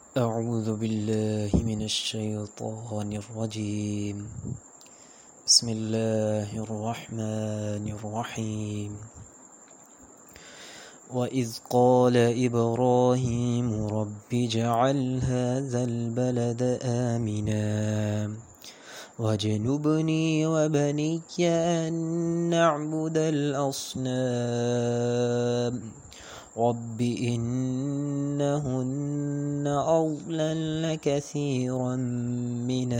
أعوذ بالله من الشيطان الرجيم. بسم الله الرحمن الرحيم. وإذ قال إبراهيم رب اجعل هذا البلد آمنا واجنبني وبني أن نعبد الأصنام رب إنهن أضللن كثيرا من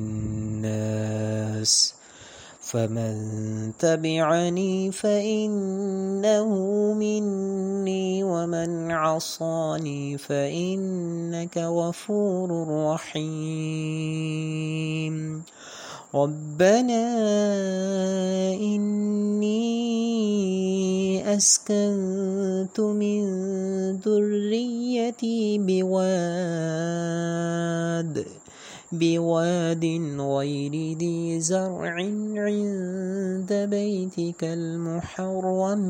الناس فمن تبعني فإنه مني ومن عصاني فإنك غفور رحيم. ربنا إني أسكنت من ذريتي بواد غير ذي زرع عند بيتك المحرم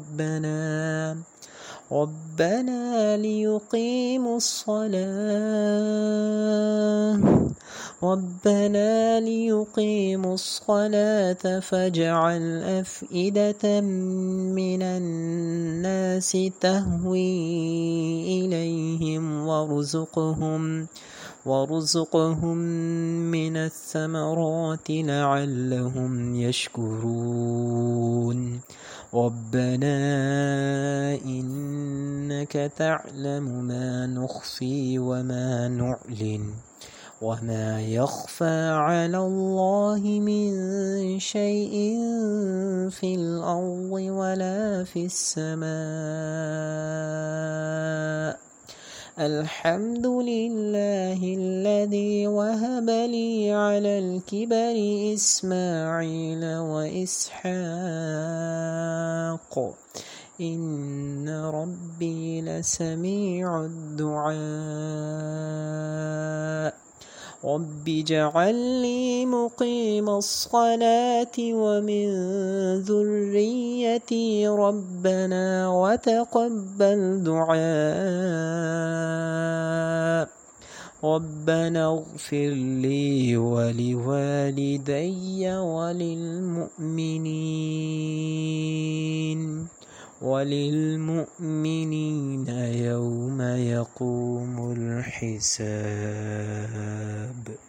ربنا ليقيموا الصلاة فاجعل أفئدة من الناس تهوي إليهم وارزقهم من الثمرات لعلهم يشكرون. ربنا إنك تعلم ما نخفي وما نعلن وما يخفى على الله من شيء في الأرض ولا في السماء. الحمد لله الذي وهب لي على الكبر إسماعيل وإسحاق إن ربي لسميع الدعاء. رب اجعل لي مقيم الصلاة ومن ذريتي ربنا وتقبل دعاء. ربنا اغفر لي ولوالدي وللمؤمنين يوم يقوم الحساب.